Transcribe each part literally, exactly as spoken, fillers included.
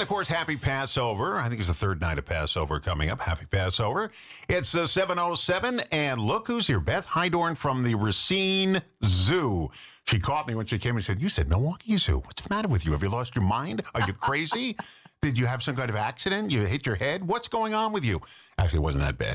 And, of course, happy Passover. I think it's the third night of Passover coming up. Happy Passover. It's uh, seven oh seven, and look who's here. Beth Hydorn from the Racine Zoo. She caught me when she came and said, you said Milwaukee Zoo. What's the matter with you? Have you lost your mind? Are you crazy? Did you have some kind of accident? You hit your head? What's going on with you? Actually, it wasn't that bad.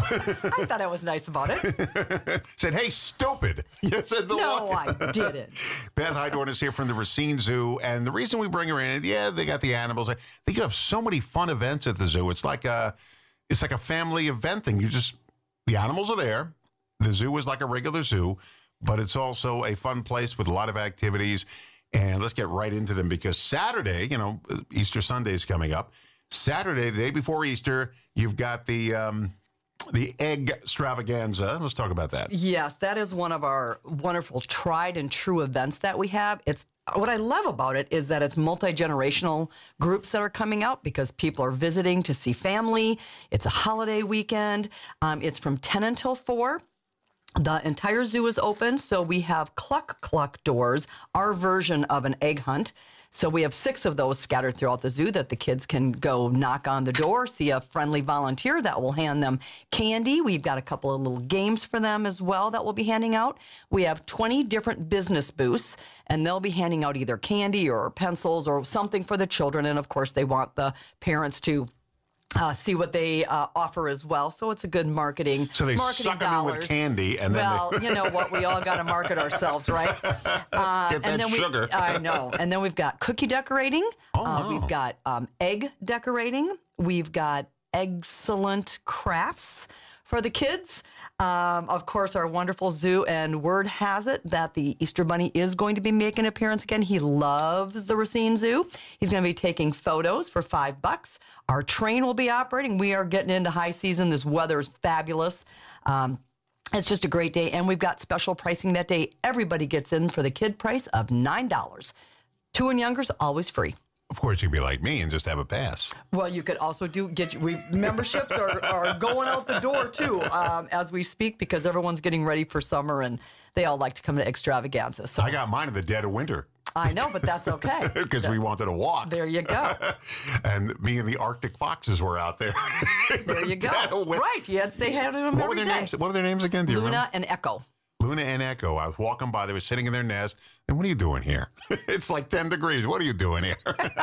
I thought I was nice about it. Said, hey, stupid. You said No, I didn't. Beth Hydorn is here from the Racine Zoo, and the reason we bring her in, yeah, they got the animals. They have so many fun events at the zoo. It's like a, it's like a family event thing. You just, the animals are there. The zoo is like a regular zoo, but it's also a fun place with a lot of activities. And let's get right into them because Saturday, you know, Easter Sunday is coming up. Saturday, the day before Easter, you've got the um, the egg extravaganza. Let's talk about that. Yes, that is one of our wonderful tried and true events that we have. It's what I love about it is that it's multi-generational groups that are coming out because people are visiting to see family. It's a holiday weekend. Um, it's from ten until four. The entire zoo is open, so we have cluck cluck doors, our version of an egg hunt. So we have six of those scattered throughout the zoo that the kids can go knock on the door, see a friendly volunteer that will hand them candy. We've got a couple of little games for them as well that we'll be handing out. We have twenty different business booths, and they'll be handing out either candy or pencils or something for the children. And, of course, they want the parents to Uh, see what they uh, offer as well. So it's a good marketing So they marketing suck them in with candy, and then well, they... you know what? We all got to market ourselves, right? Uh, Get that and then sugar. We, I know. And then we've got cookie decorating. Oh, uh, wow. We've got um, egg decorating. We've got excellent crafts for the kids. Um, of course, our wonderful zoo, and word has it that the Easter Bunny is going to be making an appearance again. He loves the Racine Zoo. He's going to be taking photos for five bucks. Our train will be operating. We are getting into high season. This weather is fabulous. Um, it's just a great day, and we've got special pricing that day. Everybody gets in for the kid price of nine dollars. Two and younger's always free. Of course, you'd be like me and just have a pass. Well, you could also do get we memberships are, are going out the door too um, as we speak because everyone's getting ready for summer and they all like to come to extravaganza. So I got mine in the dead of winter. I know, but that's okay Because we wanted to walk. There you go. And me and the Arctic foxes were out there. There you go. Right, you had to say hi to them What every were their day. names? What were their names again? Do you Luna remember? and Echo. Luna and Echo. I was walking by. They were sitting in their nest. And what are you doing here? It's like ten degrees. What are you doing here?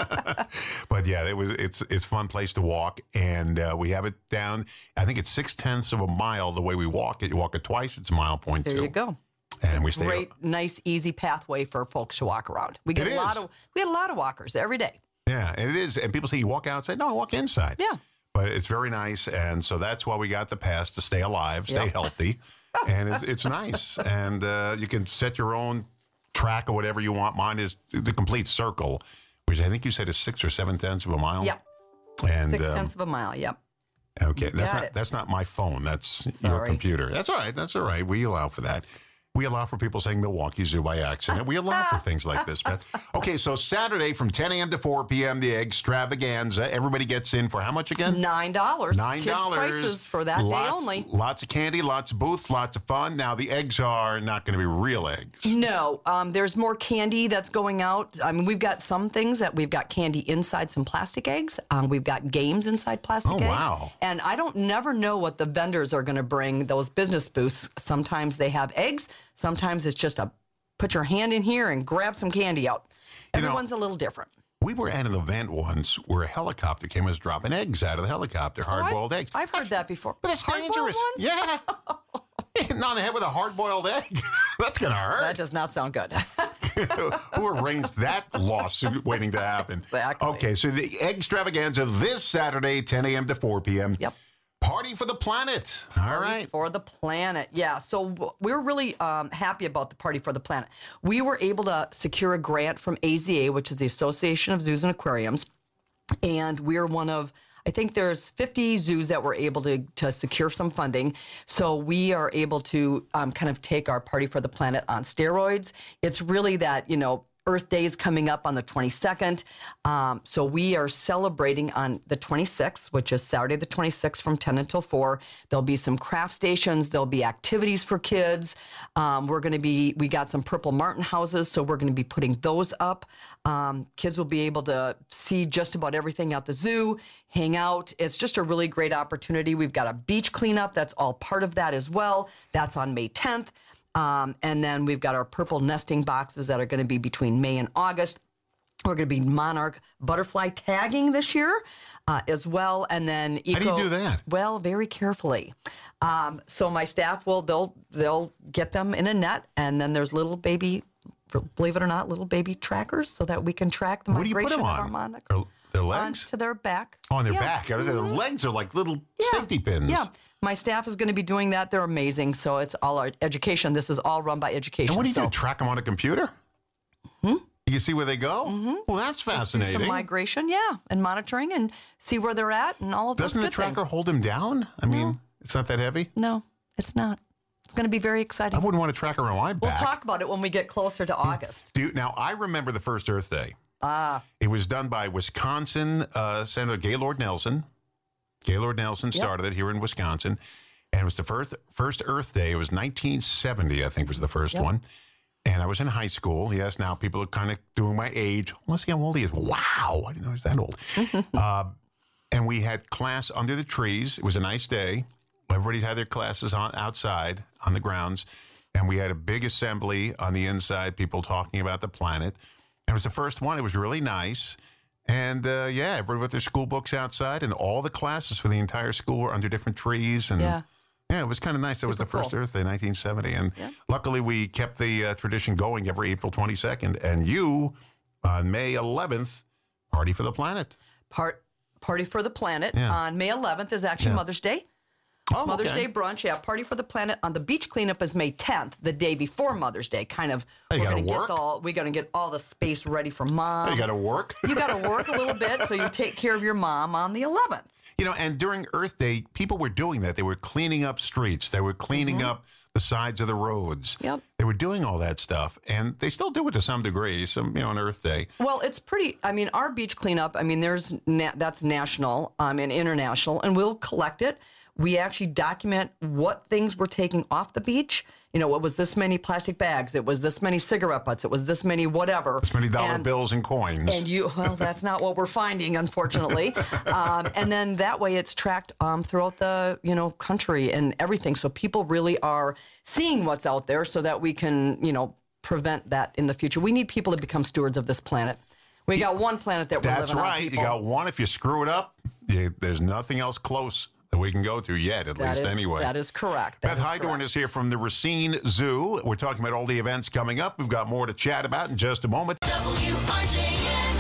But yeah, it was. It's it's a fun place to walk, and uh, we have it down. I think it's six tenths of a mile the way we walk it. You walk it twice, it's a mile point There two. you go. And we stay. Great, nice, easy pathway for folks to walk around. We get It a lot is. of we get a lot of walkers every day. Yeah, and it is. And people say you walk outside. No, I walk inside. Yeah. But it's very nice, and so that's why we got the pass to stay alive, stay Yep. healthy, and it's, it's nice. And uh, you can set your own track or whatever you want. Mine is the complete circle, which I think you said is six or seven tenths of a mile. Yep. And Six um, tenths of a mile. Yep. okay, that's got not it. that's not my phone. That's your Sorry. computer. That's all right. That's all right. We allow for that. We allow for people saying Milwaukee Zoo by accident. We allow for things like this, Beth. Okay, so Saturday from ten a.m. to four p.m., the extravaganza. Everybody gets in for how much again? Nine dollars. Nine Kids dollars prices for that lots, day only. Lots of candy, lots of booths, lots of fun. Now the eggs are not going to be real eggs. No, um, there's more candy that's going out. I mean, we've got some things that we've got candy inside some plastic eggs. Um, we've got games inside plastic Oh, eggs. wow. And I don't never know what the vendors are going to bring. Those business booths. Sometimes they have eggs. Sometimes it's just a put your hand in here and grab some candy out. You know, Everyone's a little different. We were at an event once where a helicopter came and was dropping eggs out of the helicopter, hard-boiled I've, eggs. I've heard that before. But it's Hard-boiled dangerous. ones? Yeah. Hitting on the head with a hard-boiled egg. That's going to hurt. That does not sound good. Who arranged that lawsuit waiting to happen? Exactly. Okay, so the egg extravaganza this Saturday, ten a.m. to four p.m. Yep. Party for the planet. All right. For the planet. Yeah. So w- we're really um, happy about the Party for the Planet. We were able to secure a grant from A Z A, which is the Association of Zoos and Aquariums. And we're one of, I think there's fifty zoos that were able to, to secure some funding. So we are able to um, kind of take our Party for the Planet on steroids. It's really that, you know, Earth Day is coming up on the twenty-second. Um, so we are celebrating on the twenty-sixth, which is Saturday the twenty-sixth from ten until four. There'll be some craft stations. There'll be activities for kids. Um, we're going to be, we got some Purple Martin houses, so we're going to be putting those up. Um, kids will be able to see just about everything at the zoo, hang out. It's just a really great opportunity. We've got a beach cleanup. That's all part of that as well. That's on May tenth. Um, and then we've got our purple nesting boxes that are going to be between May and August. We're going to be monarch butterfly tagging this year uh, as well. And then eco, How do you do that? Well, very carefully. Um, so my staff will, they'll, they'll get them in a net, and then there's little baby, believe it or not, little baby trackers so that we can track the What do you migration put them of our on? monarch. Their, their legs? Onto their back. Oh, on their Yeah. back. I was saying, their legs are like little Yeah. safety pins. Yeah. My staff is going to be doing that. They're amazing. So it's all our education. This is all run by education. And what do you so do? Track them on a computer? Hmm? You can see where they go? Mm-hmm. Well, that's just do fascinating. some migration, yeah, and monitoring and see where they're at and all of those Doesn't the good tracker things. hold them down? I mean, it's not that heavy? No, it's not. It's going to be very I exciting. wouldn't want a tracker on my We'll back. talk about it when we get closer to August. Do you, now, I remember the first Earth Day. Ah. It was done by Wisconsin uh, Senator Gaylord Nelson. Gaylord Nelson started it here in Wisconsin. And it was the first, first Earth Day. It was nineteen seventy, I think was the first Yep. one. And I was in high school. Yes, now people are kind of doing my age. Let's see how old he is. Wow, I didn't know he was that old. uh, and we had class under the trees. It was a nice day. Everybody's had their classes on outside on the grounds. And we had a big assembly on the inside, people talking about the planet. And it was the first one. It was really nice. And uh, yeah, everybody with their school books outside, and all the classes for the entire school were under different trees. And Yeah. yeah, it was kind of nice. That was the Super first cool. Earth Day, nineteen seventy. And Yeah. luckily, we kept the uh, tradition going every April twenty-second. And you, on May eleventh, Party for the Planet. Part Party for the Planet Yeah. on May eleventh is actually Yeah. Mother's Day. Oh, Mother's okay. Day brunch, yeah. Party for the Planet on the beach cleanup is May tenth, the day before Mother's Day. Kind of, Hey, you we're gotta gonna work? get all we're gonna get all the space ready for mom. Oh, you got to work. You got to work a little bit, so you take care of your mom on the eleventh. You know, and during Earth Day, people were doing that. They were cleaning up streets. They were cleaning up the sides of the roads. Yep. They were doing all that stuff, and they still do it to some degree. Some, you know, on Earth Day. Well, it's pretty. I mean, our beach cleanup. I mean, there's na- that's national um, and international, and we'll collect it. We actually document what things we're taking off the beach. You know, it was this many plastic bags. It was this many cigarette butts. It was this many whatever. This many dollar And- bills and coins. And you, well, that's not what we're finding, unfortunately. Um, and then that way it's tracked um, throughout the, you know, country and everything. So people really are seeing what's out there so that we can, you know, prevent that in the future. We need people to become stewards of this planet. We got one planet that we're That's living on, right. You people. got one. If you screw it up, you, there's nothing else close that we can go to yet, at That least is- anyway. That is correct. That Beth is Hydorn correct. is here from the Racine Zoo. We're talking about all the events coming up. We've got more to chat about in just a moment. W R J N.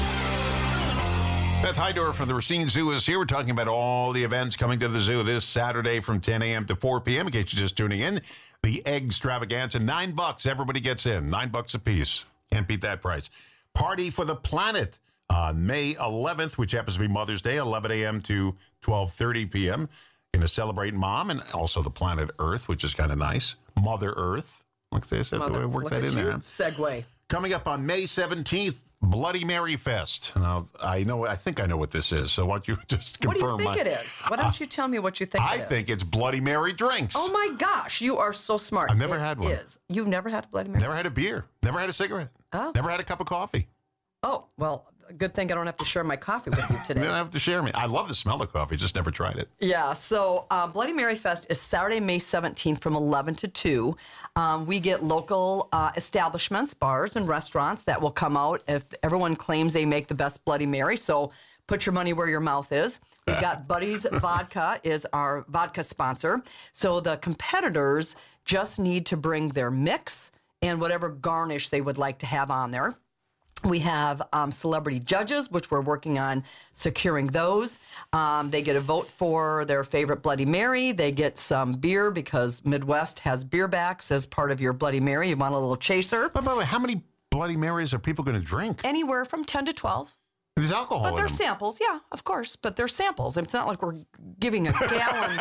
Beth Hydorn from the Racine Zoo is here. We're talking about all the events coming to the zoo this Saturday from ten a.m. to four p.m. In case you're just tuning in, the egg extravaganza, nine bucks. Everybody gets in, nine bucks a piece. Can't beat that price. Party for the Planet on May eleventh, which happens to be Mother's Day, eleven a.m. to twelve thirty p.m. Going to celebrate Mom and also the planet Earth, which is kind of nice. Mother Earth. Look at this. Mother, I worked look that at in you. there. Segue. Coming up on May seventeenth, Bloody Mary Fest. Now, I know, I think I know what this is, so why don't you just What confirm do you think my- it is? Why don't you tell me what you think I it is? think it's Bloody Mary drinks. Oh my gosh, you are so smart. I've never It had one. Is. You've never had a Bloody Mary? Never had a beer. Never had a cigarette. Oh. Never had a cup of coffee. Oh, well, good thing I don't have to share my coffee with you You today. don't have to share me. I love the smell of coffee, just never tried it. Yeah, so um, Bloody Mary Fest is Saturday, May seventeenth from eleven to two. Um, we get local uh, establishments, bars, and restaurants that will come out if everyone claims they make the best Bloody Mary. So put your money where your mouth is. We've got Buddy's Vodka is our vodka sponsor. So the competitors just need to bring their mix and whatever garnish they would like to have on there. We have um, celebrity judges, which we're working on securing those. Um, they get a vote for their favorite Bloody Mary. They get some beer because Midwest has beer backs as part of your Bloody Mary. You want a little chaser. But by the way, how many Bloody Marys are people going to drink? Anywhere from ten to twelve. There's alcohol But in they're them. samples, yeah, of course. But they're samples. It's not like we're giving a gallon,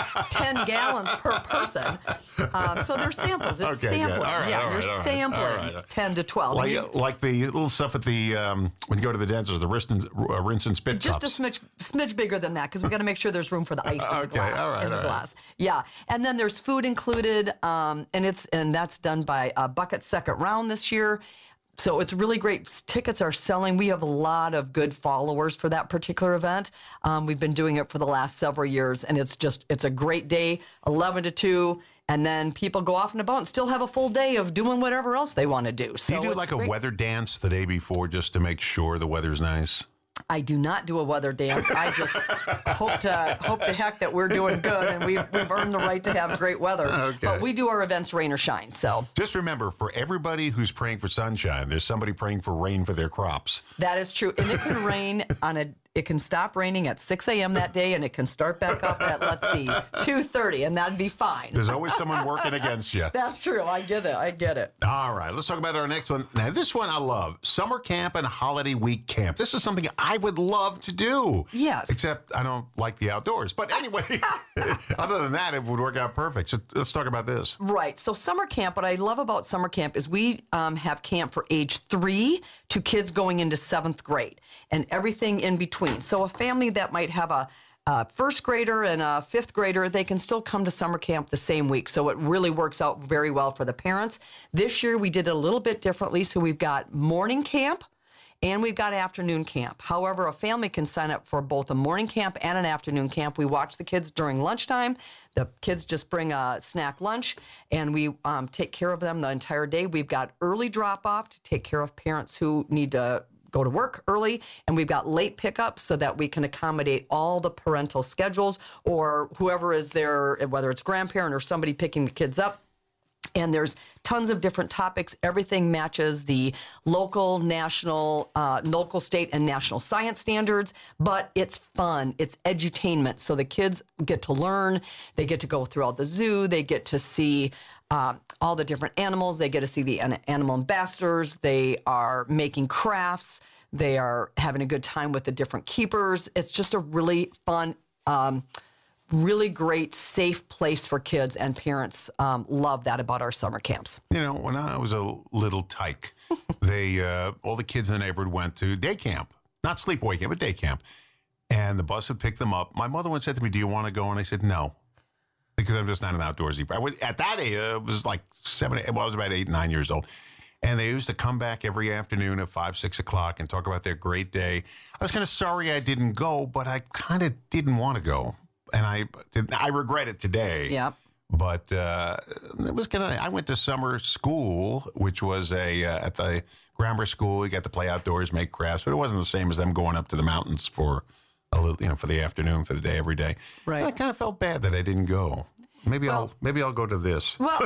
ten gallons per person. Um, so they're samples. It's Okay, good. sampling. All right, yeah, all right, you're all right, sampling all right. ten to twelve. Like, I mean, like the little stuff at the, um, when you go to the dentist, the rinse and, uh, rinse and spit just cups. a smidge, smidge bigger than that because we got to make sure there's room for the ice in the Okay, glass. all right, in the all right. glass. Yeah, and then there's food included, um, and it's and that's done by uh, Bucket Second Round this year. So it's really great. Tickets are selling. We have a lot of good followers for that particular event. Um, we've been doing it for the last several years, and it's just it's a great day, eleven to two, and then people go off and about and still have a full day of doing whatever else they want to do. So Do you do it's like a great. weather dance the day before just to make sure the weather's nice? I do not do a weather dance. I just hope to hope to heck that we're doing good and we've we've earned the right to have great weather. Okay. But we do our events rain or shine. So Just remember, for everybody who's praying for sunshine, there's somebody praying for rain for their crops. that is true. And it can rain on a it can stop raining at six a.m. that day and it can start back up at let's see, two thirty, and that'd be fine. There's always someone working against you. That's true. I get it. I get it. All right, let's talk about our next one. Now, this one I love. Summer camp and holiday week camp. This is something I would love to do. Yes. Except I don't like the outdoors. But anyway, other than that, it would work out perfect. So let's talk about this. Right. So summer camp, what I love about summer camp is we um, have camp for age three to kids going into seventh grade and everything in between. So a family that might have a, a first grader and a fifth grader, they can still come to summer camp the same week. So it really works out very well for the parents. This year we did it a little bit differently. So we've got morning camp and we've got afternoon camp. However, a family can sign up for both a morning camp and an afternoon camp. We watch the kids during lunchtime. The kids just bring a snack lunch, and we um, take care of them the entire day. We've got early drop-off to take care of parents who need to go to work early, and we've got late pickup so that we can accommodate all the parental schedules or whoever is there, whether it's grandparent or somebody picking the kids up. And there's tons of different topics. Everything matches the local, national, uh, local, state, and national science standards. But it's fun. It's edutainment. So the kids get to learn. They get to go throughout the zoo. They get to see uh, all the different animals. They get to see the an- animal ambassadors. They are making crafts. They are having a good time with the different keepers. It's just a really fun um really great, safe place for kids, and parents um, love that about our summer camps. You know, when I was a little tyke, they uh, all the kids in the neighborhood went to day camp, not sleepaway camp, but day camp, and the bus would pick them up. My mother once said to me, "Do you want to go?" And I said, "No," because I'm just not an outdoorsy. I was, at that age, uh, it was like seven. Well, I was about eight, nine years old. And they used to come back every afternoon at five, six o'clock and talk about their great day. I was kind of sorry I didn't go, but I kind of didn't want to go. And I I regret it today. Yep. But uh, it was kind of, I went to summer school, which was a, uh, at the grammar school, you got to play outdoors, make crafts, but it wasn't the same as them going up to the mountains for a little, you know, for the afternoon, for the day, every day. Right. And I kind of felt bad that I didn't go. Maybe I'll, maybe I'll go to this. Well,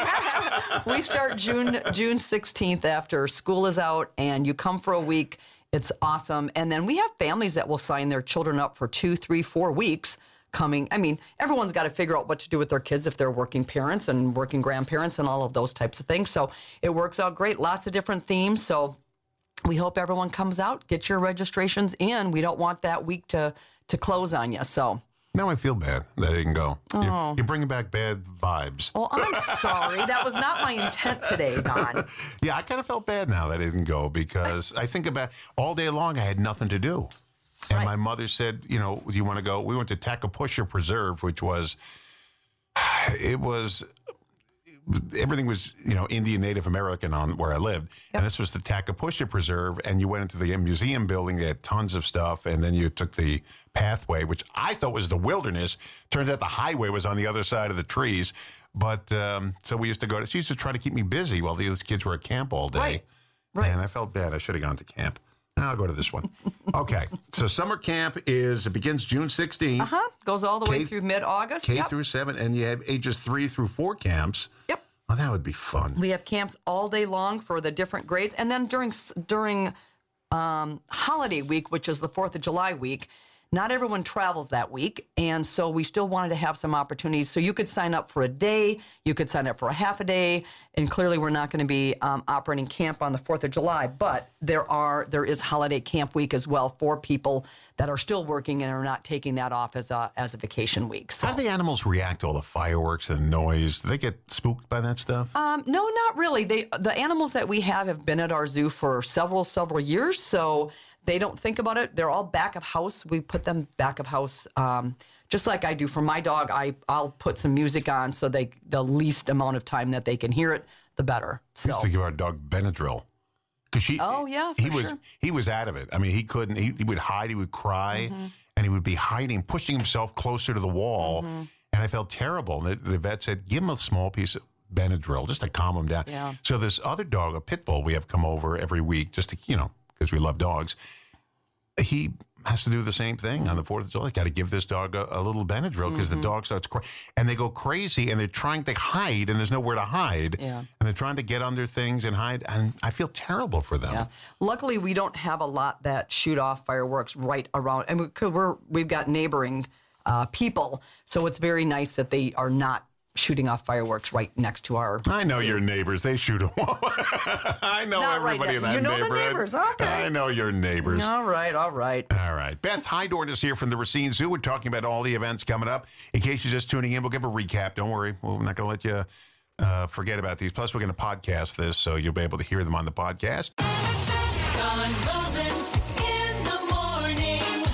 we start June June sixteenth after school is out, and you come for a week. It's awesome. And then we have families that will sign their children up for two, three, four weeks. Coming, I mean, everyone's got to figure out what to do with their kids if they're working parents and working grandparents and all of those types of things. So it works out great. Lots of different themes. So we hope everyone comes out, get your registrations in. We don't want that week to to close on you. So. Now I feel bad that I didn't go. Oh. You're, you're bringing back bad vibes. Well, I'm sorry. That was not my intent today, Don. Yeah, I kind of felt bad now that I didn't go because I think about all day long I had nothing to do. And Right. my mother said, you know, do you want to go? We went to Tacapusha Preserve, which was, it was, everything was, you know, Indian Native American on where I lived. And this was the Tacapusha Preserve. And you went into the museum building, they had tons of stuff. And then you took the pathway, which I thought was the wilderness. Turns out the highway was on the other side of the trees. But um, so we used to go to, she used to try to keep me busy while these kids were at camp all day. Right. Right. And I felt bad. I should have gone to camp. I'll go to this one. Okay. So summer camp is, it begins June sixteenth. Uh-huh. Goes all the way K- through mid-August. K Yep. through seven, and you have ages three through four camps. Yep. Oh, that would be fun. We have camps all day long for the different grades. And then during during um, holiday week, which is the fourth of July week, not everyone travels that week. And so we still wanted to have some opportunities. So you could sign up for a day, you could sign up for a half a day. And clearly we're not going to be um, operating camp on the fourth of July, but there are there is holiday camp week as well for people that are still working and are not taking that off as a, as a vacation week. So. How do the animals react to all the fireworks and noise? Do they get spooked by that stuff? Um, no, not really. They the animals that we have have been at our zoo for several, several years, so they don't think about it. They're all back of house. We put them back of house, um, just like I do for my dog. I I'll put some music on so they the least amount of time that they can hear it, the better. We So used to give our dog Benadryl. Cause she, Oh, yeah, he for was sure. he was out of it. I mean, he couldn't. He, he would hide. He would cry, Mm-hmm. and he would be hiding, pushing himself closer to the wall. Mm-hmm. And I felt terrible. And the, the vet said, "Give him a small piece of Benadryl just to calm him down." Yeah. So this other dog, a pit bull, we have come over every week just to you know because we love dogs. He has to do the same thing on the fourth of July. Got to give this dog a, a little Benadryl because Mm-hmm. the dog starts crying. And they go crazy and they're trying to hide and there's nowhere to hide. Yeah. And they're trying to get under things and hide. And I feel terrible for them. yeah. Luckily, we don't have a lot that shoot off fireworks right around, and we, 'cause we're we've got neighboring uh, people, so it's very nice that they are not shooting off fireworks right next to our. I know your neighbors. They shoot them. I know Not right everybody now. in that You know the neighborhood. neighbors, okay. I know your neighbors. All right, all right. All right. Beth Hydorn is here from the Racine Zoo. We're talking about all the events coming up. In case you're just tuning in, we'll give a recap. Don't worry. We're not going to let you uh, forget about these. Plus, we're going to podcast this, so you'll be able to hear them on the podcast. Don Rosen in the morning.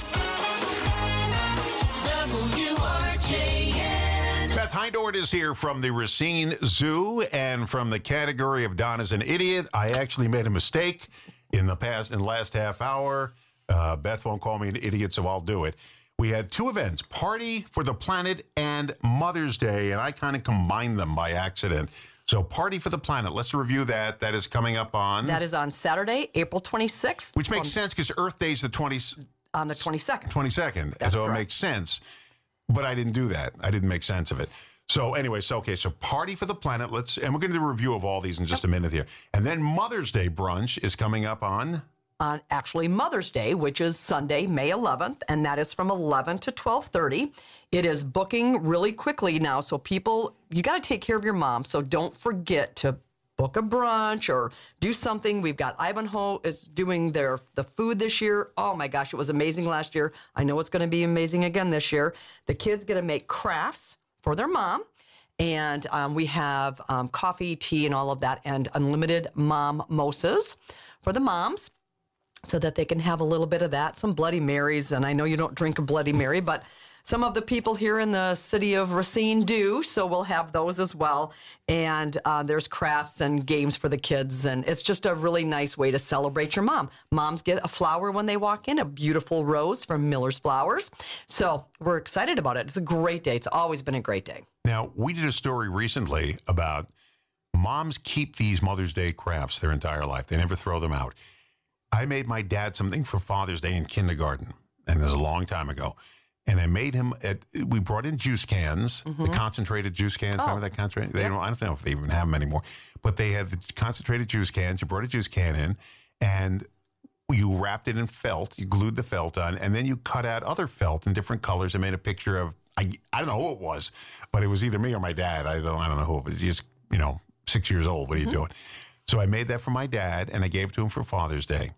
W R J N. Beth Hydorn is here from the Racine Zoo, and from the category of Don is an idiot. I actually made a mistake in the past, in the last half hour. Uh, Beth won't call me an idiot, so I'll do it. We had two events, Party for the Planet and Mother's Day, and I kind of combined them by accident. So Party for the Planet, let's review that. That is coming up on, That is on Saturday, April twenty-sixth. which makes sense because Earth Day is the twentieth, on the twenty-second. twenty-second, That's so it correct. makes sense. But I didn't do that. I didn't make sense of it. So anyway, so okay, so Party for the Planet. Let's and we're going to do a review of all these in just a minute here. And then Mother's Day brunch is coming up on. On actually Mother's Day, which is Sunday, May eleventh, and that is from eleven to twelve thirty. It is booking really quickly now, so people, you got to take care of your mom, so don't forget to book a brunch or do something. We've got Ivanhoe is doing their the food this year. Oh my gosh, it was amazing last year. I know it's going to be amazing again this year. The kids going to make crafts for their mom. And um, we have um, coffee, tea, and all of that, and unlimited mom mimosas for the moms, so that they can have a little bit of that, some Bloody Marys. And I know you don't drink a Bloody Mary, but some of the people here in the city of Racine do, so we'll have those as well. And uh, there's crafts and games for the kids, and it's just a really nice way to celebrate your mom. Moms get a flower when they walk in, a beautiful rose from Miller's Flowers. So we're excited about it. It's a great day. It's always been a great day. Now we did a story recently about moms keep these Mother's Day crafts their entire life. They never throw them out. I made my dad something for Father's Day in kindergarten, and it was a long time ago. And I made him, at, we brought in juice cans, the concentrated juice cans. Remember that concentrated? They don't, I don't know if they even have them anymore. But they had the concentrated juice cans. You brought a juice can in, and you wrapped it in felt. You glued the felt on, and then you cut out other felt in different colors and made a picture of, I, I don't know who it was, but it was either me or my dad. I don't, I don't know who it was. He's, you know, six years old. What are you doing? So I made that for my dad, and I gave it to him for Father's Day.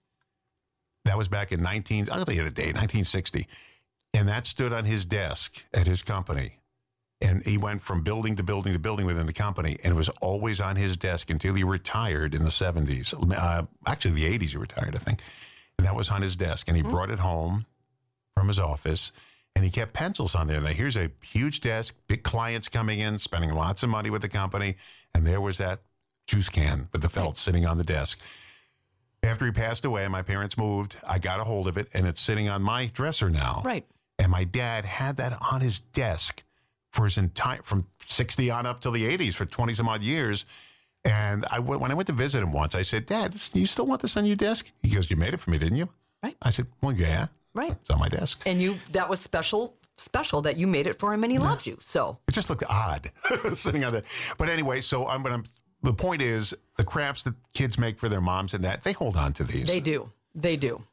That was back in nineteen. I'll tell you the date, nineteen sixty, and that stood on his desk at his company. And he went from building to building to building within the company, and it was always on his desk until he retired in the seventies. Uh, actually, the eighties he retired, I think. And that was on his desk, and he brought it home from his office, and he kept pencils on there. Now, here's a huge desk, big clients coming in, spending lots of money with the company, and there was that juice can with the felt sitting on the desk. After he passed away, my parents moved. I got a hold of it, and it's sitting on my dresser now. Right. And my dad had that on his desk for his entire, from sixty on up till the eighties for twenty some odd years. And I went, when I went to visit him once, I said, Dad, this, you still want this on your desk? He goes, you made it for me, didn't you? Right. I said, well, yeah. Right. It's on my desk. And you, that was special, special that you made it for him and he loves you. So It just looked odd sitting on there. But anyway, so I'm going to, the point is the crafts that kids make for their moms and that, they hold on to these. they do. They do.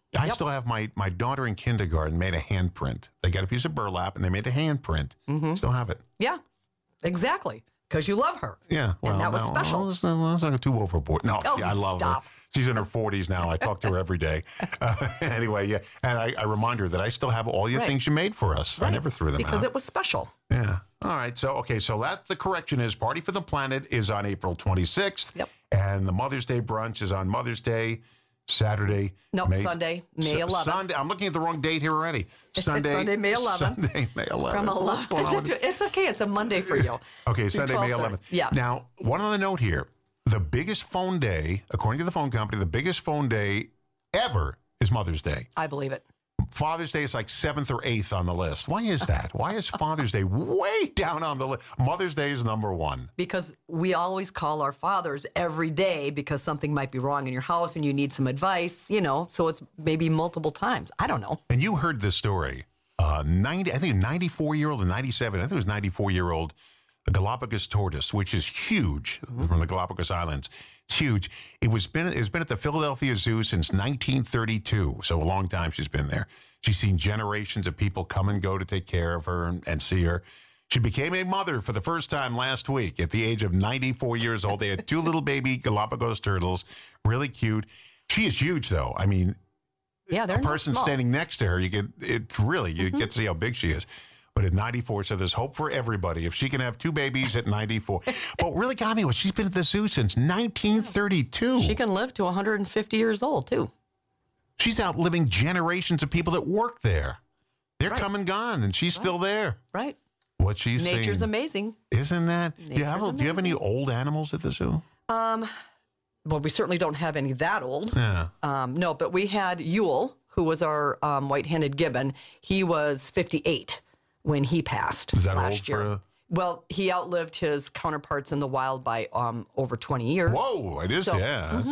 I Yep. still have my, my daughter in kindergarten made a handprint. They got a piece of burlap and they made a handprint. Mm-hmm. Still have it. Yeah, exactly. Because you love her. Yeah. Well, that was no, special. well, let's, not- let's not go too overboard. No, Oh, yeah, I love stop. her. She's in her forties now. I talk to her every day. Uh, anyway, yeah. And I, I remind her that I still have all your Right. things you made for us. I Right. never threw them Because out. it was special. Yeah. All right. So, okay. So that the correction is Party for the Planet is on April twenty-sixth. Yep. And the Mother's Day brunch is on Mother's Day, Saturday. Nope, Sunday, May eleventh. Sunday. I'm looking at the wrong date here already. Sunday. Sunday, May eleventh. Sunday, May eleventh. From What's eleven. going on with it? It's okay. It's a Monday for you. Okay, Through Sunday, May twelve thirty. eleventh. Yes. Now, one other note here. The biggest phone day, according to the phone company, the biggest phone day ever is Mother's Day. I believe it. Father's Day is like seventh or eighth on the list. Why is that? Why is Father's Day way down on the list? Mother's Day is number one. Because we always call our fathers every day because something might be wrong in your house and you need some advice, you know, so it's maybe multiple times. I don't know. And you heard this story. Uh, ninety, I think a ninety-four-year-old and ninety-seven, I think it was ninety-four-year-old Galapagos tortoise, which is huge from the Galapagos Islands. It's huge. It was been it's been at the Philadelphia Zoo since nineteen thirty-two, so a long time she's been there. She's seen generations of people come and go to take care of her and, and see her. She became a mother for the first time last week at the age of ninety-four years old. They had two little baby Galapagos turtles, really cute. She is huge, though. I mean, Yeah, they're a not person small. standing next to her, you get it really, you Mm-hmm. get to see how big she is. But at ninety-four, so there's hope for everybody. If she can have two babies at ninety-four. But what really got me was she's been at the zoo since nineteen thirty-two. She can live to one hundred fifty years old, too. She's outliving generations of people that work there. They're Right. come and gone, and she's still there. Right? What she's Nature's saying. amazing. Isn't that? Do you, have, Nature's do you have any old animals at the zoo? Um, well, we certainly don't have any that old. Yeah. Um, no, but we had Yule, who was our um, white-handed gibbon. He was fifty-eight when he passed Is that last old year. for a- Well, he outlived his counterparts in the wild by um, over twenty years. Whoa, it is, So- mm-hmm. yeah. That's-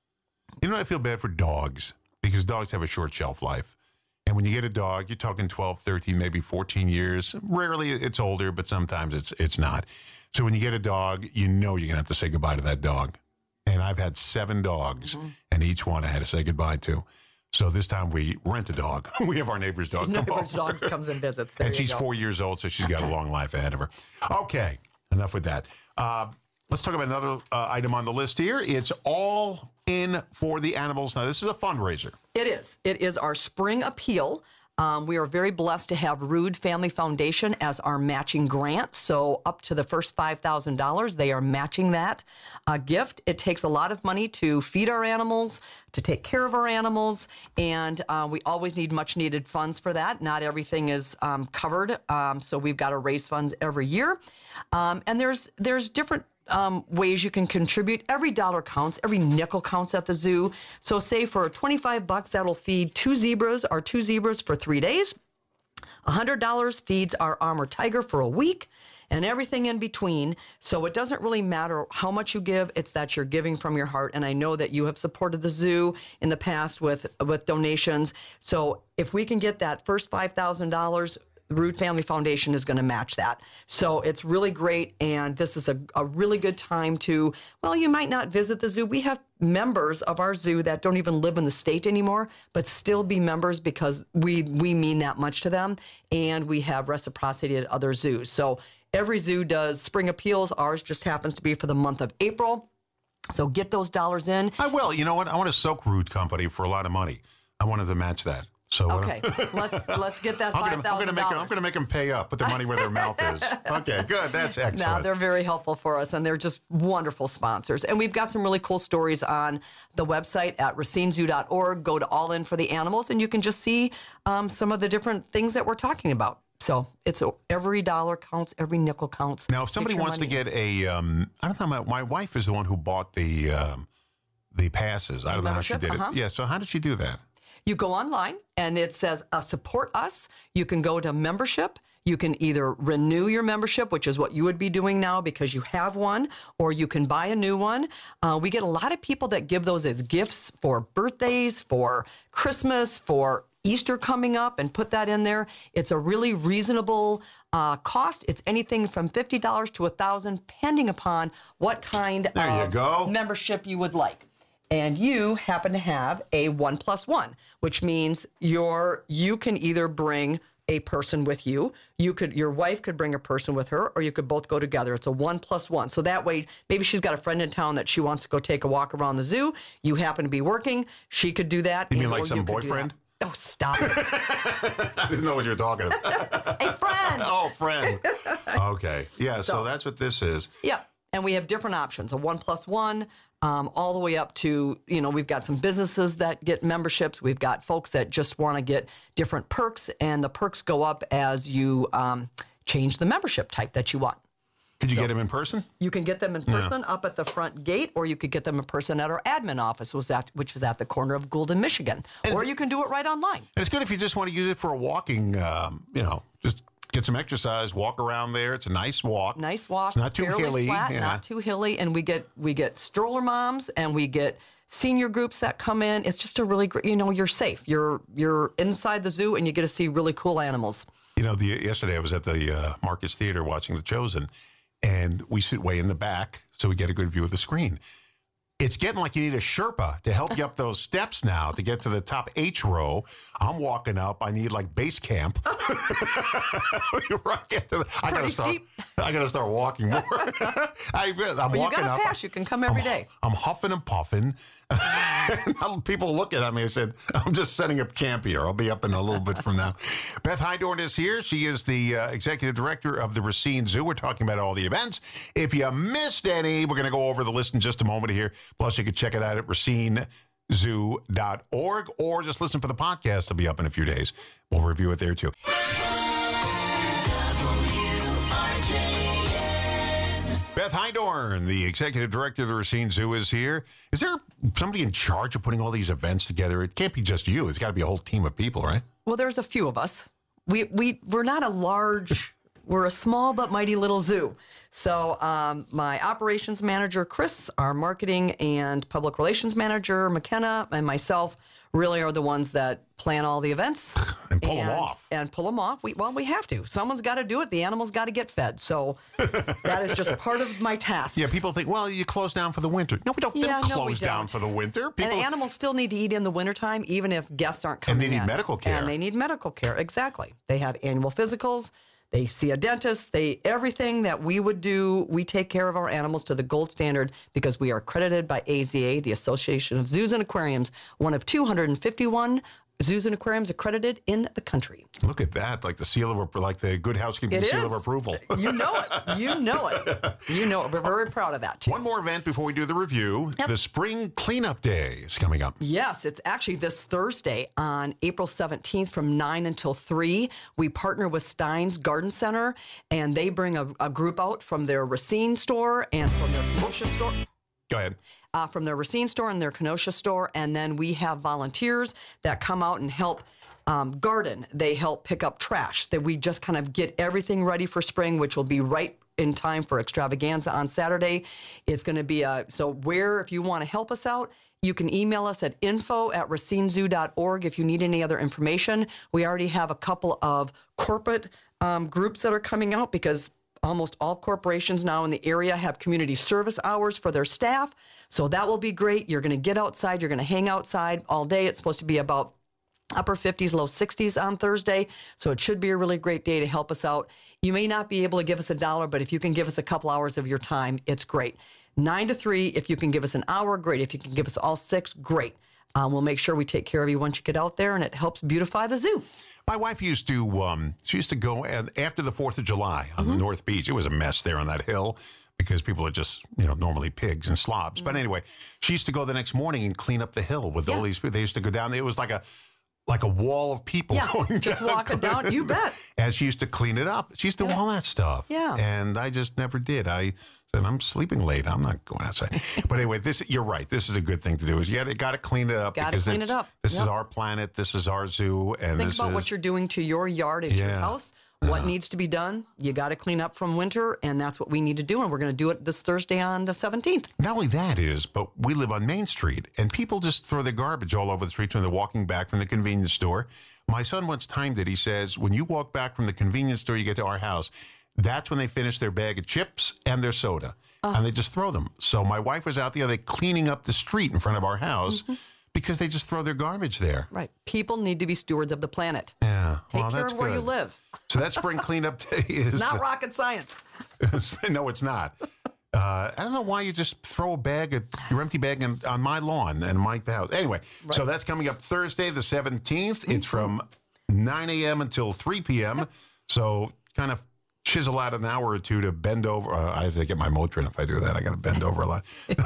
You know, I feel bad for dogs because dogs have a short shelf life. And when you get a dog, you're talking twelve, thirteen, maybe fourteen years. Rarely it's older, but sometimes it's it's not. So when you get a dog, you know you're going to have to say goodbye to that dog. And I've had seven dogs, Mm-hmm. and each one I had to say goodbye to. So this time we rent a dog. We have our neighbor's dog. come Neighbor's over. dogs comes and visits. There And you she's go. four years old, so she's got a long life ahead of her. Okay, enough with that. Uh, let's talk about another uh, item on the list here. It's all in for the animals. Now, this is a fundraiser. It is. It is our spring appeal. Um, we are very blessed to have Rude Family Foundation as our matching grant. So up to the first five thousand dollars, they are matching that uh, gift. It takes a lot of money to feed our animals, to take care of our animals, and uh, we always need much needed funds for that. Not everything is um, covered, um, so we've got to raise funds every year. Um, and there's there's different Um, ways you can contribute. Every dollar counts. Every nickel counts at the zoo. So say for twenty-five bucks, that'll feed two zebras or two zebras for three days. one hundred dollars feeds our Armored Tiger for a week and everything in between. So it doesn't really matter how much you give. It's that you're giving from your heart. And I know that you have supported the zoo in the past with, with donations. So if we can get that first five thousand dollars, the Rude Family Foundation is going to match that. So it's really great. And this is a, a really good time to, well, you might not visit the zoo. We have members of our zoo that don't even live in the state anymore, but still be members because we, we mean that much to them. And we have reciprocity at other zoos. So every zoo does spring appeals. Ours just happens to be for the month of April. So get those dollars in. I will. You know what? I want to soak Rude Company for a lot of money. I wanted to match that. So what Okay, let's let's get that I'm five gonna, I'm thousand gonna make 'em- I'm dollars. going to make them pay up. Put their money where their mouth is. Okay, good. That's Now excellent. they're very helpful for us, and they're just wonderful sponsors. And we've got some really cool stories on the website at racine zoo dot org. Go to All In for the Animals, and you can just see um, some of the different things that we're talking about. So it's a, every dollar counts, every nickel counts. Now, if Get somebody your wants to money in. get a, um, I don't know, my, my wife is the one who bought the um, the passes. I don't know how she membership? did it. Uh-huh. Yeah, so how did she do that? You go online and it says uh, support us. You can go to membership. You can either renew your membership, which is what you would be doing now because you have one, or you can buy a new one. Uh, we get a lot of people that give those as gifts for birthdays, for Christmas, for Easter coming up, and put that in there. It's a really reasonable uh, cost. It's anything from fifty dollars to one thousand dollars, depending upon what kind There you of go. membership you would like. and you happen to have a one plus one, which means you're, you can either bring a person with you. You could, your wife could bring a person with her, or you could both go together. It's a one plus one. So that way, maybe she's got a friend in town that she wants to go take a walk around the zoo. You happen to be working. She could do that. You mean and- like or some you could do boyfriend? that. Oh, stop it. I didn't know what you were talking about. A friend. Oh, friend. Okay. Yeah, so, So- that's what this is. Yeah. And we have different options, a one plus one, um, all the way up to, you know, we've got some businesses that get memberships. We've got folks that just want to get different perks, and the perks go up as you um, change the membership type that you want. Could you get him in person? You can get them in person up at the front gate, or you could get them in person at our admin office, was at, which is at the corner of Gould and Michigan. Or you can do it right online. And it's good if you just want to use it for a walking, um, you know, just get some exercise, walk around there. It's a nice walk. Nice walk. It's not too fairly hilly. Flat, yeah. Not too hilly. And we get we get stroller moms, and we get senior groups that come in. It's just a really great, you know, you're safe. You're you're inside the zoo, and you get to see really cool animals. You know, the, yesterday I was at the uh, Marcus Theater watching The Chosen, and we sit way in the back so we get a good view of the screen. It's getting like you need a Sherpa to help you up those steps now to get to the top H row. I'm walking up. I need like base camp. Right, get to the, I gotta Pretty start. steep. I gotta start walking more. I, I'm But you walking got up. a pass. You can come every I'm, day. I'm huffing and puffing. And people looking at me. I said, I'm just setting up camp here. I'll be up in a little bit from now. Beth Hydorn is here. She is the uh, executive director of the Racine Zoo. We're talking about all the events. If you missed any, we're going to go over the list in just a moment here. Plus, you can check it out at racine zoo dot org, or just listen for the podcast. It'll be up in a few days. We'll review it there, too. Beth Hydorn, the executive director of the Racine Zoo, is here. Is there somebody in charge of putting all these events together? It can't be just you. It's got to be a whole team of people, right? Well, there's a few of us. We we we're not a large. We're a small but mighty little zoo. So um, my operations manager, Chris, our marketing and public relations manager, McKenna, and myself really are the ones that plan all the events. And pull 'em off. And pull them off. We, well, we have to. Someone's got to do it. The animals got to get fed. So that is just part of my task. Yeah, people think, well, you close down for the winter. No, we don't, they Yeah, don't no, we close down don't. for the winter. People, And animals still need to eat in the wintertime, even if guests aren't coming they need in. medical care. And they need medical care, exactly. They have annual physicals. They see a dentist. They everything that we would do, we take care of our animals to the gold standard because we are accredited by A Z A, the Association of Zoos and Aquariums, one of two hundred fifty-one zoos and aquariums accredited in the country. Look at that, like the seal of, like the Good Housekeeping It seal is. of approval. You know it. You know it. You know it. We're very proud of that, too. One more event before we do the review. The Spring Cleanup Day is coming up. Yes, it's actually this Thursday on April seventeenth from nine until three. We partner with Stein's Garden Center, and they bring a, a group out from their Racine store and from their Kenosha store. Go ahead. Uh, from their Racine store and their Kenosha store, and then we have volunteers that come out and help um, garden. They help pick up trash. That we just kind of get everything ready for spring, which will be right in time for extravaganza on Saturday. It's going to be a so where if you want to help us out. You can email us at info at racine zoo dot org if you need any other information. We already have a couple of corporate um, groups that are coming out because almost all corporations now in the area have community service hours for their staff. So that will be great. You're going to get outside. You're going to hang outside all day. It's supposed to be about upper fifties, low sixties on Thursday. So it should be a really great day to help us out. You may not be able to give us a dollar, but if you can give us a couple hours of your time, it's great. Nine to three, if you can give us an hour, great. If you can give us all six, great. Um, we'll make sure we take care of you once you get out there, and it helps beautify the zoo. My wife used to, um, she used to go and after the fourth of July on Mm-hmm. the North Beach. It was a mess there on that hill because people are just, you know, normally pigs and slobs. Mm-hmm. But anyway, she used to go the next morning and clean up the hill with all these people. They used to go down there. It was like a, like a wall of people Yeah, going just down. walking down. You bet. And she used to clean it up. She used to do all that stuff. Yeah. And I just never did. I said, I'm sleeping late. I'm not going outside. But anyway, this you're right. This is a good thing to do. Is you got got to clean it up. Gotta because clean it it's- up. This is Yep. our planet. This is our zoo. And Think this about is what you're doing to your yard and to your Yeah. house. What needs to be done? You got to clean up from winter, and that's what we need to do. And we're going to do it this Thursday on the seventeenth. Not only that is, but we live on Main Street, and people just throw their garbage all over the street when they're walking back from the convenience store. My son once timed it. He says, when you walk back from the convenience store, you get to our house, that's when they finish their bag of chips and their soda. And they just throw them. So my wife was out the other day cleaning up the street in front of our house because they just throw their garbage there. Right. People need to be stewards of the planet. Yeah. Take well, care that's of where you good. live. So that spring cleanup day is... Not rocket science. no, it's not. Uh, I don't know why you just throw a bag, of, your empty bag in, on my lawn and my house. Anyway, so that's coming up Thursday the seventeenth. It's from nine a.m. until three p.m. So kind of chisel out an hour or two to bend over. Uh, I have to get my Motrin if I do that. I got to bend over a lot.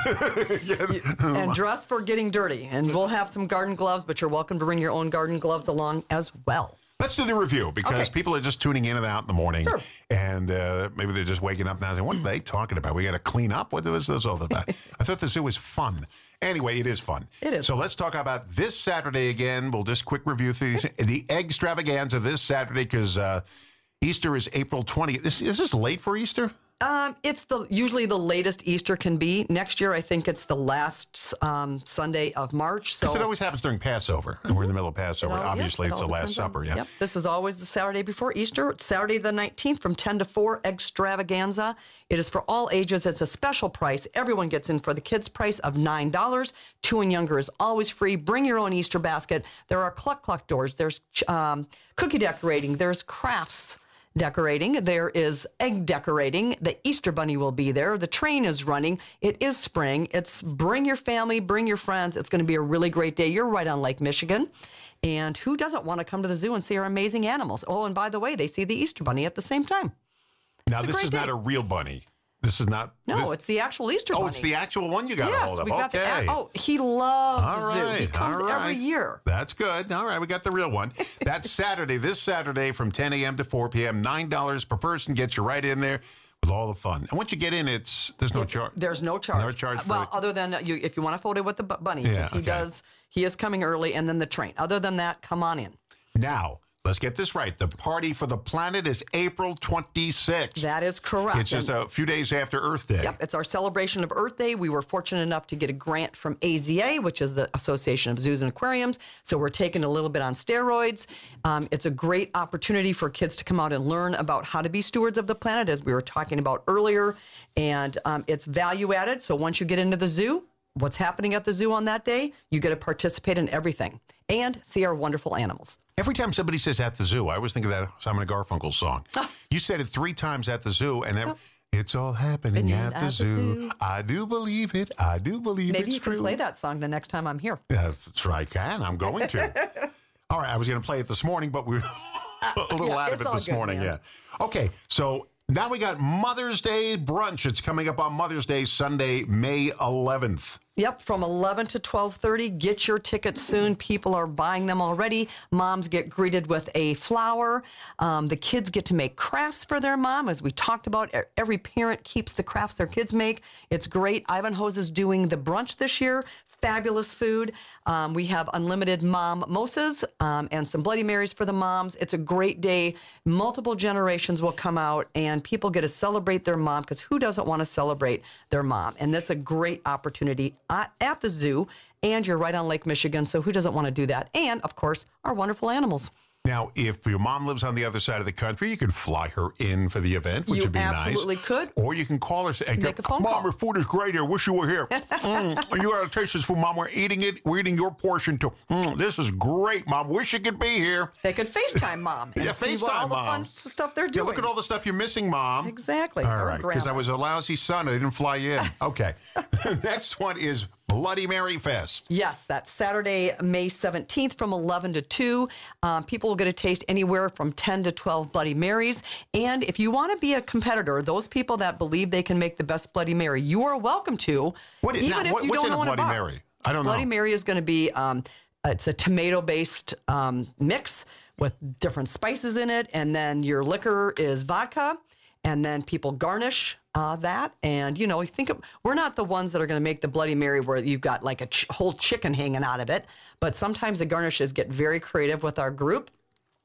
And dress for getting dirty. And we'll have some garden gloves, but you're welcome to bring your own garden gloves along as well. Let's do the review because Okay. people are just tuning in and out in the morning. Sure. And uh, maybe they're just waking up now and saying, what are they talking about? We got to clean up? What was this all about? I thought the zoo was fun. Anyway, it is fun. It is. So let's talk about this Saturday again. We'll just quick review through these, the Eggstravaganza this Saturday because uh, Easter is April twentieth. Is, is this late for Easter? Um, it's the usually the latest Easter can be. Next year, I think it's the last um, Sunday of March. So Because it always happens during Passover, and we're in the middle of Passover. It all- Obviously, yep, it it's the all Last depends on- Supper. Yeah. Yep. This is always the Saturday before Easter. It's Saturday the nineteenth from ten to four, Eggstravaganza. It is for all ages. It's a special price. Everyone gets in for the kids' price of nine dollars. Two and younger is always free. Bring your own Easter basket. There are cluck cluck doors. There's um, cookie decorating. There's crafts decorating. There is egg decorating. The Easter Bunny will be there. The train is running. It is spring. It's bring your family, bring your friends. It's going to be a really great day. You're right on Lake Michigan. And who doesn't want to come to the zoo and see our amazing animals? Oh, and by the way, they see the Easter Bunny at the same time. Now, a this great is not day. a real bunny. This is not. No, this- it's the actual Easter Oh, Bunny. it's the actual one you got a Yes, hold of. we got Okay. the. Oh, he loves All the zoo. right, He comes all right. every year. That's good. All right, we got the real one. That's Saturday, this Saturday from ten a.m. to four p.m. nine dollars per person gets you right in there with all the fun. And once you get in, it's there's no charge. There's no charge. No charge for Well, the- other than you, if you want a photo with the bu- bunny, because Yeah, he okay. does. He is coming early, and then the train. Other than that, come on in. Now, let's get this right. The Party for the Planet is April twenty-sixth. That is correct. It's just And- a few days after Earth Day. Yep, it's our celebration of Earth Day. We were fortunate enough to get a grant from A Z A, which is the Association of Zoos and Aquariums. So we're taking a little bit on steroids. Um, it's a great opportunity for kids to come out and learn about how to be stewards of the planet, as we were talking about earlier. And um, it's value added. So once you get into the zoo, what's happening at the zoo on that day, you get to participate in everything and see our wonderful animals. Every time somebody says at the zoo, I always think of that Simon and Garfunkel song. You said it three times at the zoo, and then it's all happening at, the, zoo. I do believe it. I do believe Maybe it's you can true. play that song the next time I'm here. Yeah, that's right, I can. I'm going to. All right, I was going to play it this morning, but we were a little Yeah, out of it's it all this good, morning. man. Yeah. Okay, so now we got Mother's Day brunch. It's coming up on Mother's Day, Sunday, May eleventh. Yep, from eleven to twelve thirty. Get your tickets soon. People are buying them already. Moms get greeted with a flower. Um, the kids get to make crafts for their mom. As we talked about, e- every parent keeps the crafts their kids make. It's great. Ivanhoe's is doing the brunch this year. Fabulous food. Um, we have unlimited mom mimosas um, and some Bloody Marys for the moms. It's a great day. Multiple generations will come out, and people get to celebrate their mom, because who doesn't want to celebrate their mom? And that's a great opportunity at at the zoo, and you're right on Lake Michigan, so who doesn't want to do that? And, of course, our wonderful animals. Now, if your mom lives on the other side of the country, you could fly her in for the event, which You would be absolutely nice. could. Or you can call her and Make go, a phone Mom, call." your food is great here. Wish you were here. mm, you got to taste this food, Mom. We're eating it. We're eating your portion, too. Mm, this is great, Mom. Wish you could be here. They could FaceTime mom and Yeah, see what FaceTime all the fun Mom. s- stuff they're Yeah, doing. look at all the stuff you're missing, Mom. Exactly. All Our right, because I grandmas. was a lousy son. I didn't fly you in. Okay. Next one is Bloody Mary Fest. Yes, that's Saturday, May seventeenth from eleven to two. Um, people will get a taste anywhere from ten to twelve Bloody Marys. And if you want to be a competitor, those people that believe they can make the best Bloody Mary, you are welcome to. What is- even now, if what- you what's don't in a own Bloody bar. Mary? I don't Bloody know. Mary is going to be, um, it's a tomato-based um, mix with different spices in it. And then your liquor is vodka. And then people garnish uh, that. And, you know, you think of, we're not the ones that are going to make the Bloody Mary where you've got like a ch- whole chicken hanging out of it. But sometimes the garnishes get very creative with our group.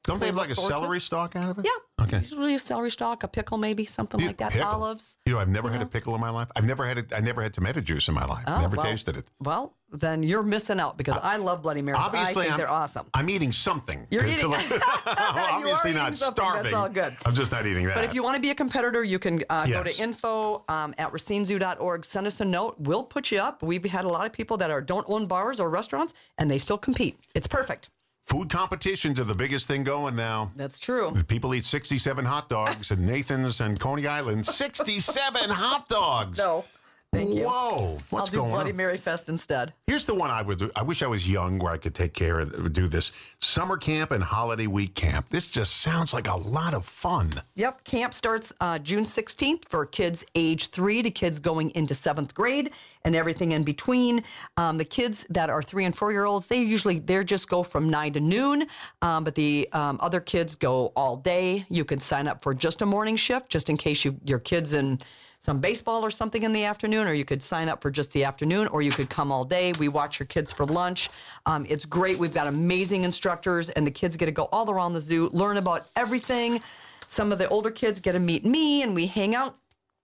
Don't they have like a forward to it. celery stalk out of it? Yeah. Okay. Usually a celery stalk, a pickle, maybe something You- like that. pickle. Olives. You know, I've never had a pickle in my life. I've never had it. I never had tomato juice in my life. Oh, never well, tasted it. Well, then you're missing out because I love Bloody Marys. Obviously, I think I'm, they're awesome. I'm eating something. You're to- to eating- like- You obviously are not eating something. starving. That's all good. I'm just not eating that. But if you want to be a competitor, you can uh, go Yes. to info um, at racine zoo dot org. Send us a note. We'll put you up. We've had a lot of people that are don't own bars or restaurants, and they still compete. It's perfect. Food competitions are the biggest thing going now. That's true. People eat sixty-seven hot dogs in Nathan's and Coney Island. sixty-seven hot dogs. No, thank you. Whoa. What's I'll do going Bloody on? Mary Fest instead. Here's the one I would do. I wish I was young where I could take care of do this. Summer camp and holiday week camp. This just sounds like a lot of fun. Yep, camp starts uh, June sixteenth for kids age three to kids going into seventh grade and everything in between. Um, the kids that are three and four year olds, they usually they just go from nine to noon, um, but the um, other kids go all day. You can sign up for just a morning shift, just in case you your kids in some baseball or something in the afternoon, or you could sign up for just the afternoon, or you could come all day. We watch your kids for lunch. Um, it's great. We've got amazing instructors, and the kids get to go all around the zoo, learn about everything. Some of the older kids get to meet me, and we hang out,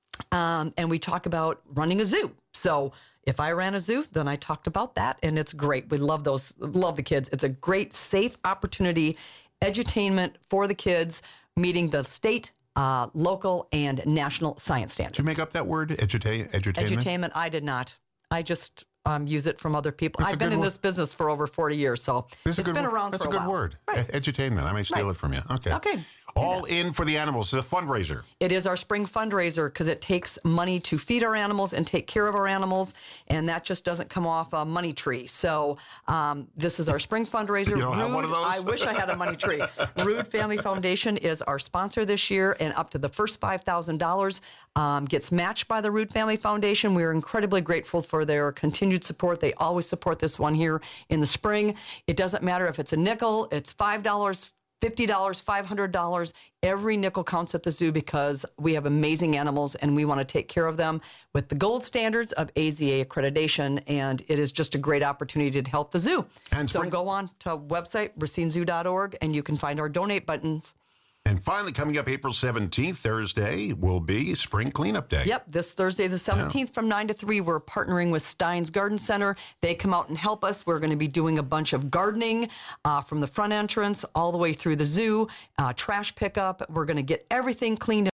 um, and we talk about running a zoo. So if I ran a zoo, then I talked about that, and it's great. We love those, love the kids. It's a great, safe opportunity, edutainment for the kids, meeting the state, uh, local, and national science standards. Did you make up that word? Eduta- edutainment? Edutainment, I did not. I just um, use it from other people. That's a I've been good in word. this business for over forty years, so This is it's a good been word. around That's for a good while. word. Right. E- Edutainment. I may steal Right. it from you. Okay. Okay. All in for the animals. It's a fundraiser. It is our spring fundraiser because it takes money to feed our animals and take care of our animals, and that just doesn't come off a money tree. So um, this is our spring fundraiser. You don't have one of those? I wish I had a money tree. Rude Family Foundation is our sponsor this year, and up to the first five thousand dollars um, gets matched by the Rude Family Foundation. We are incredibly grateful for their continued support. They always support this one here in the spring. It doesn't matter if it's a nickel, it's five dollars, fifty dollars, five hundred dollars. Every nickel counts at the zoo because we have amazing animals and we want to take care of them with the gold standards of A Z A accreditation. And it is just a great opportunity to help the zoo. And so spring- go on to website, racine zoo dot org, and you can find our donate buttons. And finally, coming up April seventeenth, Thursday, will be Spring Cleanup Day. Yep, this Thursday, the seventeenth, from nine to three, we're partnering with Stein's Garden Center. They come out and help us. We're going to be doing a bunch of gardening uh, from the front entrance all the way through the zoo, uh, trash pickup. We're going to get everything cleaned